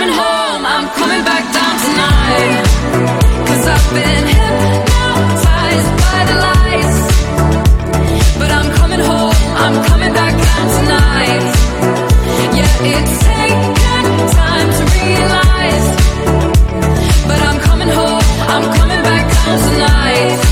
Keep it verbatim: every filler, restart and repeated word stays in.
coming home, I'm coming back down tonight. 'Cause I've been hypnotized by the lights. But I'm coming home, I'm coming back down tonight. Yeah, it's taken time to realize. But I'm coming home, I'm coming back down tonight.